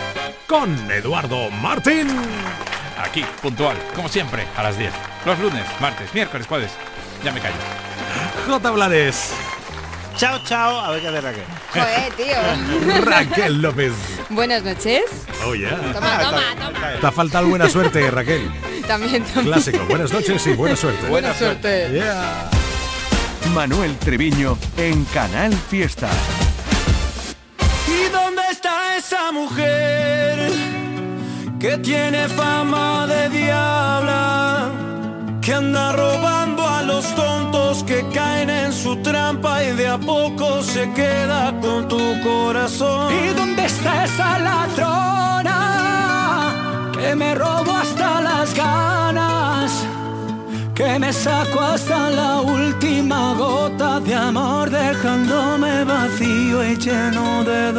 Con Eduardo Martín. Aquí, puntual, como siempre, a las diez. Los lunes, martes, miércoles, jueves. Ya me callo. J. Blanes. Chao, chao. A ver qué hace Raquel. Joder, tío. Raquel López. Buenas noches. Oh, yeah. Toma, toma, toma. Te ha faltado buena suerte, Raquel. También, también. Clásico. Buenas noches y buena suerte. Buena suerte. Yeah. Manuel Treviño en Canal Fiesta. ¿Y dónde está esa mujer que tiene fama de diabla? Que anda robando a los tontos que caen en su trampa y de a poco se queda con tu corazón. ¿Y dónde está esa ladrona que me robó hasta las ganas? Que me sacó hasta la última gota de amor, dejándome vacío y lleno de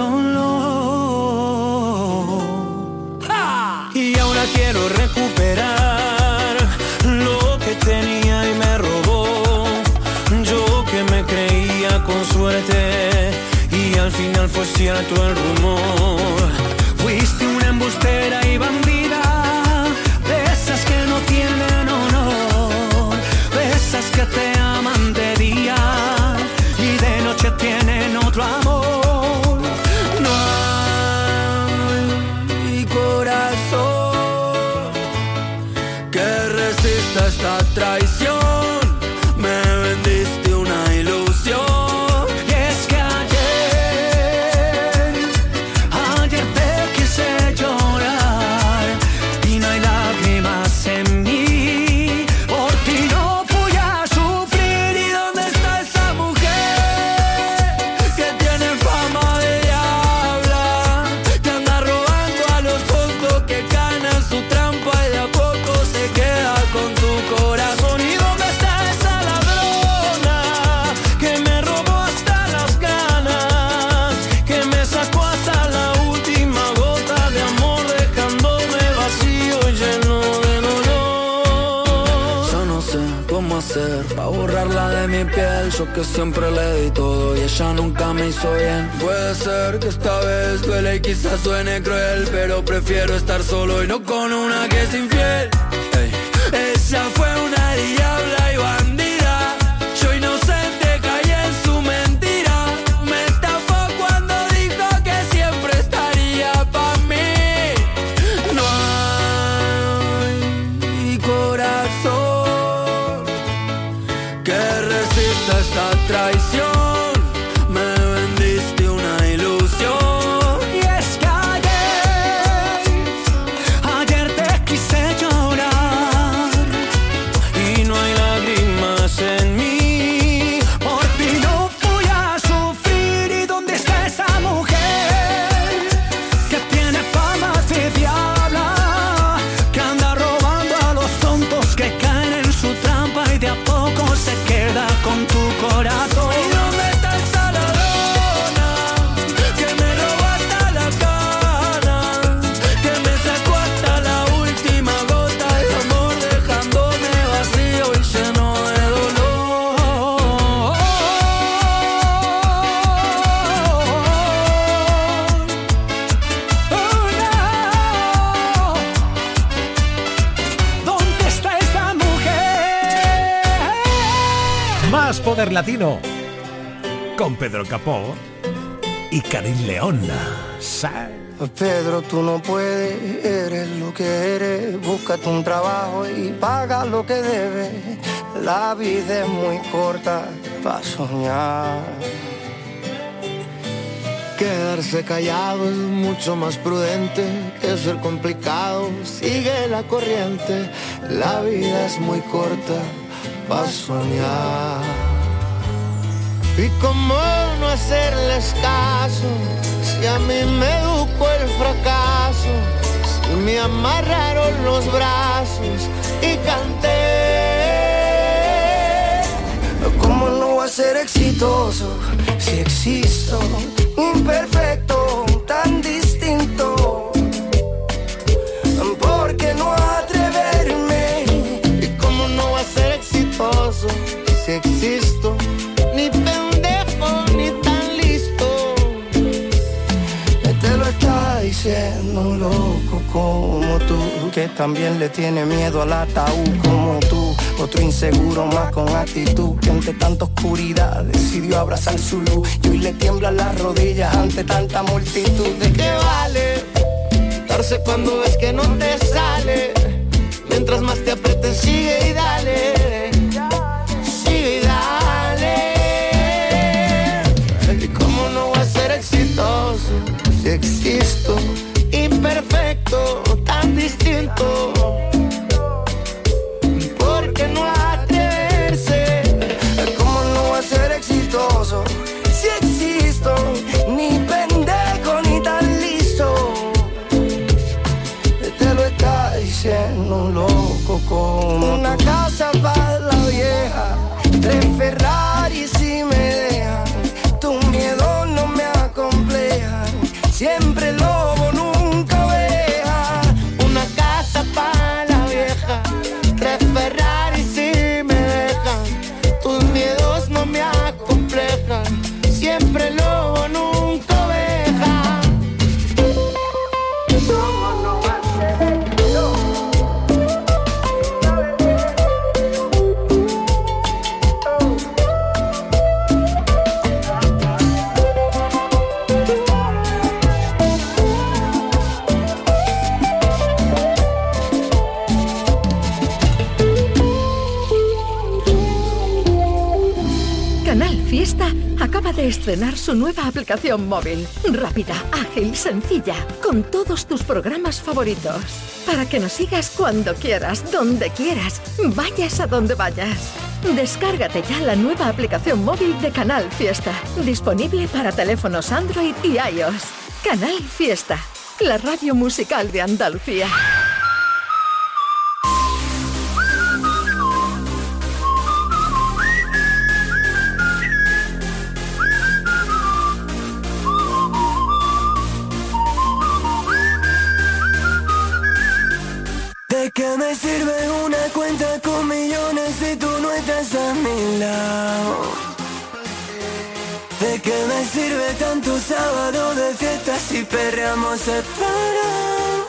dolor. ¡Ja! Y ahora quiero recuperar lo que tenía y me robó. Yo que me creía con suerte y al final fue cierto el rumor. Fuiste una embustera y bandida, de esas que no tienen honor, de esas que te aman de día y de noche tienen otro amor. No hay corazón que resista esta traición. Me vendiste una ilusión. Y es que ayer, ayer te quise llorar y no hay lágrimas en mí. Por ti no voy a sufrir. ¿Y dónde está esa mujer que tiene fama de diabla? Que anda robando a los tontos que caen en su trampa y de a poco se queda con tu corazón. ¿Y dónde está esa ladrona que me robó hasta las ganas? Que me sacó hasta la última gota de amor, dejándome vacío y lleno de dolor. Yo no sé cómo hacer para borrarla de mi piel. Yo que siempre le di todo y ella nunca me hizo bien. Puede ser que esta vez duele y quizás suene cruel, pero prefiero estar solo y no con una que es infiel. Ey. Ella fue una diabla y bandida. Yo inocente caí en su mentira. Me estafó cuando dijo que siempre estaría pa' mí. No hay corazón Más Poder Latino con Pedro Capó y Karin León. Pedro, tú no puedes, eres lo que eres. Búscate un trabajo y paga lo que debes. La vida es muy corta para soñar. Quedarse callado es mucho más prudente que ser complicado. Sigue la corriente, la vida es muy corta para soñar. Y cómo no hacerles caso si a mí me educó el fracaso, si me amarraron los brazos y canté. ¿Cómo no voy a ser exitoso si existo? Imperfecto, tan distinto. ¿Por qué no atreverme? ¿Y cómo no voy a ser exitoso si existo? Ni pendejo, ni tan listo. Te lo está diciendo un loco como tú, que también le tiene miedo al ataúd como tú. Otro inseguro más con actitud, que ante tanta oscuridad decidió abrazar su luz. Y hoy le tiemblan las rodillas ante tanta multitud. ¿De qué vale darse cuando ves que no te sale? Mientras más te aprieten, sigue y dale. Sigue y dale. ¿Y cómo no voy a ser exitoso si existo? Imperfecto, tan distinto. ¿Por qué no atreverse? ¿Cómo no voy a ser exitoso si existo? Ni pendejo ni tan listo. Te lo está diciendo un loco como una casa para la vieja, tres Ferraris si me dejan. Tu miedo no me acompleja, siempre lobo, nunca oveja. Una casa para la vieja, tres Ferraris si me dejan. Tus miedos no me acomplejan, siempre lobo, nunca oveja. ¿Cómo no va a ser yo? Canal Fiesta acaba de estrenar su nueva aplicación móvil. Rápida, ágil, sencilla, con todos tus programas favoritos. Para que nos sigas cuando quieras, donde quieras, vayas a donde vayas. Descárgate ya la nueva aplicación móvil de Canal Fiesta. Disponible para teléfonos Android y iOS. Canal Fiesta, la radio musical de Andalucía. ¿De qué me sirve una cuenta con millones si tú no estás a mi lado? ¿De qué me sirve tanto sábado de fiesta si perreamos separados?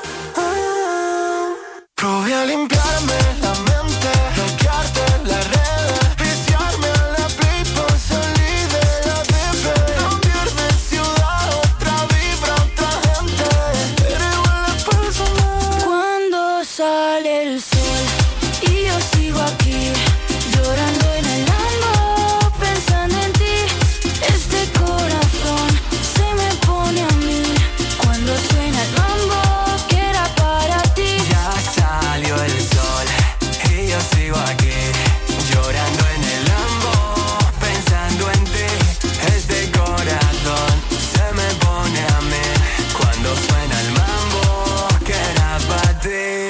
Probé a limpiarme la mente, bloquearte las redes, viciarme a la play por salir de la T V. Cambiar de ciudad, otra vibra, otra gente, pero igual es personal. Cuando sale el sol y yo sigo aquí, llorando en el lambo, pensando en ti. Este corazón se me pone a mí cuando suena el mambo que era para ti. Ya salió el sol y yo sigo aquí, llorando en el lambo, pensando en ti. Este corazón se me pone a mí cuando suena el mambo que era para ti.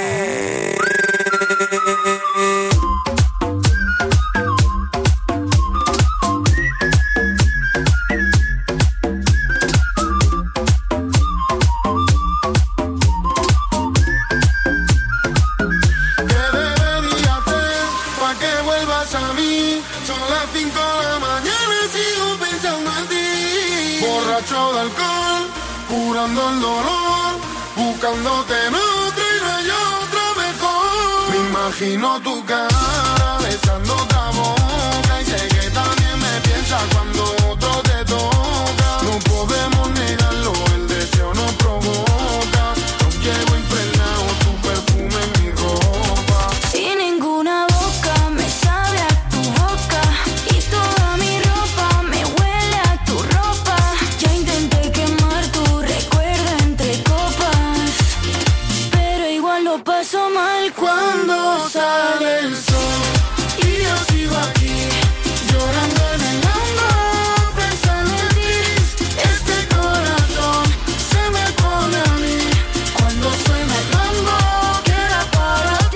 ¿Qué debería hacer pa' que vuelvas a mí? Son las cinco de la mañana y sigo pensando en ti. Borracho de alcohol, curando el dolor, buscándote en otra y no hay otra mejor. Me imagino tu cara besando otra boca y sé que cuando sale el sol y yo sigo aquí llorando en el lambo pensando en ti. Este corazón se me pone a mí cuando suena el lambo que era para ti.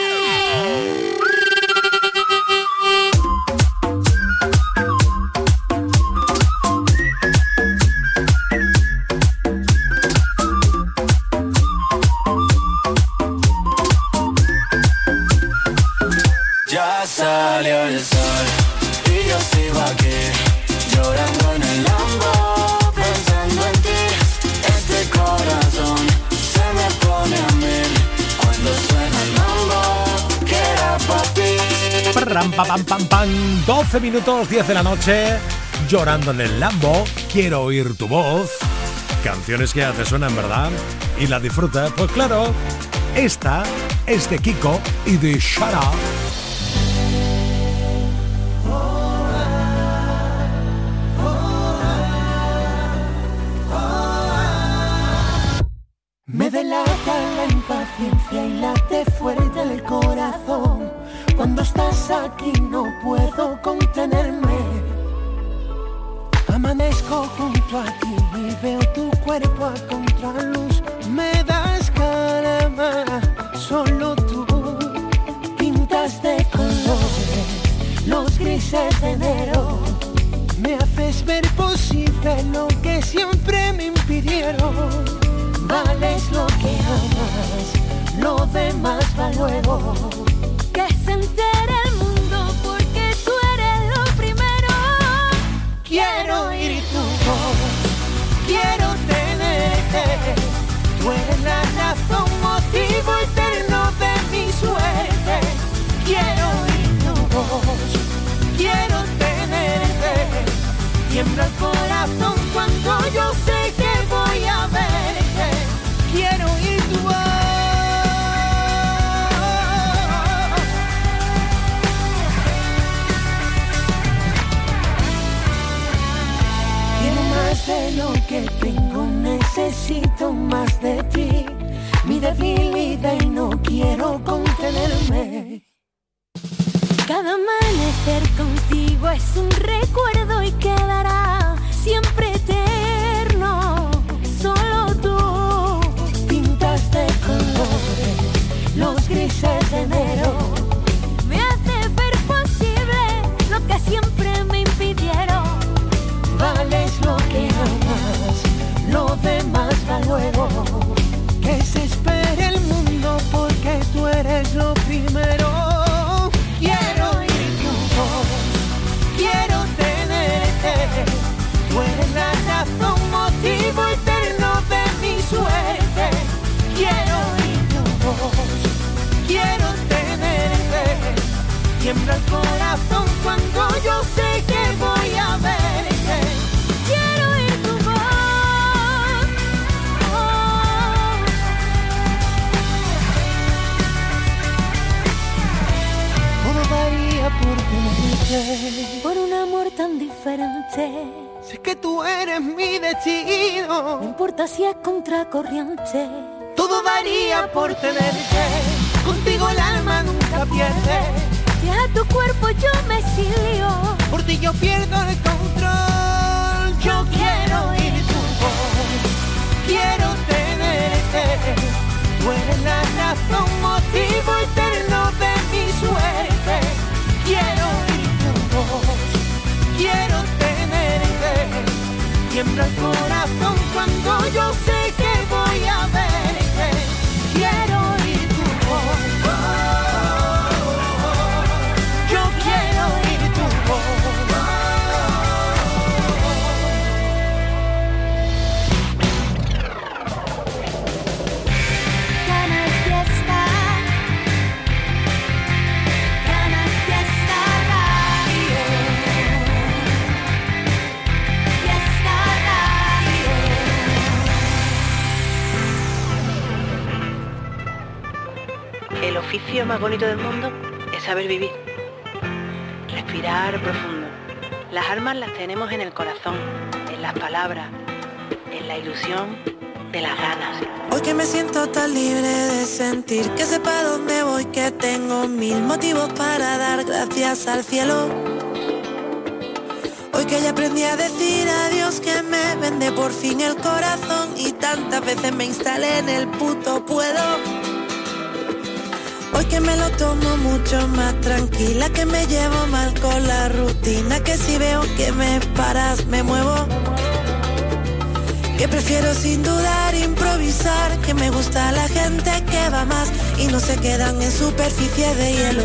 Ya salió el sol y yo sigo aquí llorando en el lambo pensando en ti. Este corazón se me pone a mil cuando suena el mambo que era para ti. Pam, pam, pam, pam, doce minutos, diez de la noche, llorando en el Lambo, quiero oír tu voz. Canciones que ya te suenan, ¿verdad? Y la disfrutas, pues claro. Esta es de Kiko y de Shara. Me delata la impaciencia y late fuerte el corazón. Cuando estás aquí no puedo contenerme. Amanezco junto a ti y veo tu cuerpo a contraluz. Me das calma, solo tú. Pintas de colores los grises de enero. Me haces ver posible lo que siempre me impidieron. Vales lo que amas, lo demás va luego. Que se entere el mundo porque tú eres lo primero. Quiero oír tu voz, quiero tenerte. Tú eres la razón, motivo eterno de mi suerte. Quiero oír tu voz, quiero tenerte. Tiembla el corazón cuando yo sé que voy a verte. Quiero oír tu voz. Quiero más de lo que tengo, necesito más de ti. Mi debilidad y no quiero contenerme. Cada amanecer contigo es un recuerdo y quedará siempre eterno. Solo tú pintas de colores los grises de enero. Me hace ver posible lo que siempre me impidieron. Vales lo que amas, lo demás va luego. Que se espere el mundo porque tú eres lo primero. Quiero oír tu voz, quiero tenerte. Tú eres la razón, motivo eterno de mi suerte. Quiero oír tu voz, quiero tenerte. Tiembla el corazón cuando yo sé que voy a verte. Quiero oír tu voz. Todo daría por tenerte, por un amor tan diferente. Sé que tú eres mi destino. No importa si es contracorriente. Todo daría por tenerte. Contigo el alma nunca pierde. Si a tu cuerpo yo me exilio, por ti yo pierdo el control. Yo quiero oír tu voz, quiero tenerte. Tú eres la razón, motivo eterno de mi suerte. Quiero oír tu voz, quiero tenerte. Tiembla el corazón cuando yo sé que voy a verte. Quiero oír tu voz. Yo quiero oír tu voz. Canal Fiesta, Canal Fiesta Radio, Fiesta Radio. El oficio más bonito del mundo es saber vivir. Respirar profundo. Las armas las tenemos en el corazón, en las palabras, en la ilusión de las ganas. Hoy que me siento tan libre de sentir, que sepa dónde voy, que tengo mil motivos para dar gracias al cielo. Hoy que ya aprendí a decir adiós, que me vende por fin el corazón y tantas veces me instalé en el puto puedo. Hoy que me lo tomo mucho más tranquila, que me llevo mal con la rutina, que si veo que me paras me muevo. Que prefiero sin dudar improvisar, que me gusta la gente que va más y no se quedan en superficie de hielo.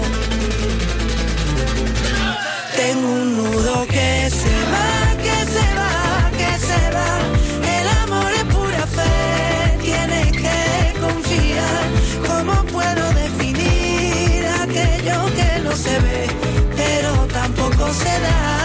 Tengo un nudo que se va, que se va, que se va. El amor es pura fe, tienes que confiar. ¿Cómo puedo definir aquello que no se ve, pero tampoco se da?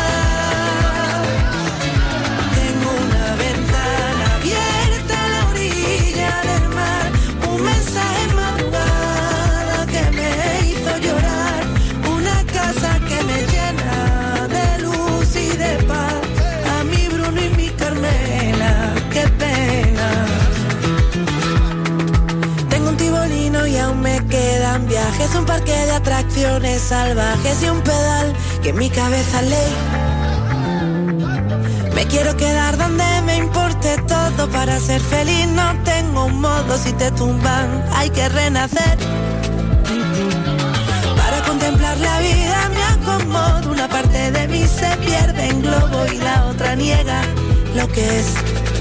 Viajes, un parque de atracciones salvajes y un pedal que en mi cabeza ley. Me quiero quedar donde me importe todo para ser feliz. No tengo un modo, si te tumban hay que renacer. Para contemplar la vida me acomodo. Una parte de mí se pierde en globo y la otra niega lo que es.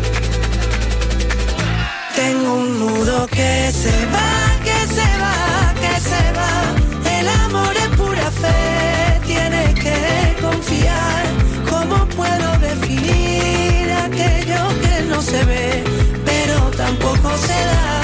Tengo un nudo que se va, que se va, que se va. El amor es pura fe, tienes que confiar. ¿Cómo puedo definir aquello que no se ve, pero tampoco se da?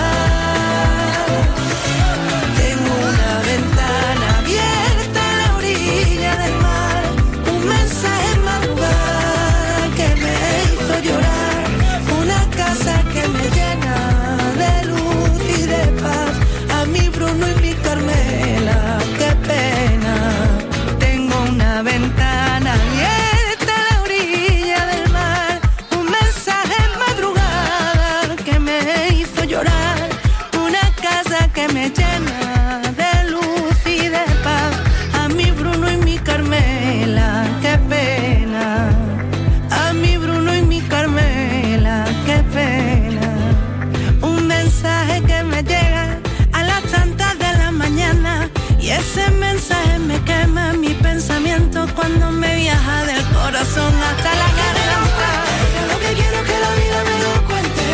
Tengo una ventana abierta a la orilla del mar, un mensaje en madrugada que me hizo llorar, una casa que me llena de luz y de paz. A mi Bruno y mi Carmela, qué pena. Tengo una ventana abierta a la orilla del mar, un mensaje en madrugada que me hizo llorar, una casa que me llena de luz y de paz. A mi Bruno y mi Carmela, qué pena. A mi Bruno y mi Carmela, qué pena. Un mensaje que me llega a las tantas de la mañana y ese mensaje me quema mi pensamiento cuando me viaja del corazón hasta la garganta. Yo lo que quiero es que la vida me lo cuente,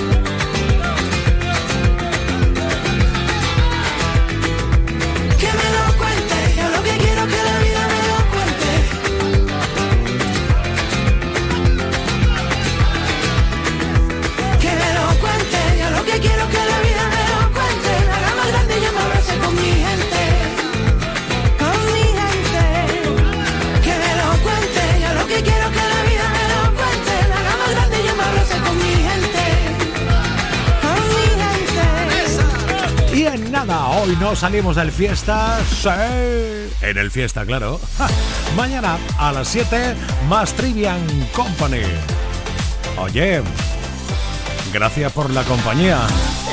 que me lo cuente. Yo lo que quiero es que la vida me lo cuente, que me lo cuente. Yo lo que quiero es que la vida me lo cuente. La haga más grande y yo me abrace con mi gente, con mi gente. Que me lo cuente. Yo lo que quiero es que la vida me lo cuente. La haga más grande y yo me abrace con mi gente, con mi gente. Y en nada, hoy no salimos del fiesta. Sí, en el fiesta, claro. Ja. Mañana a las siete, más Trivian Company. Oye, gracias por la compañía.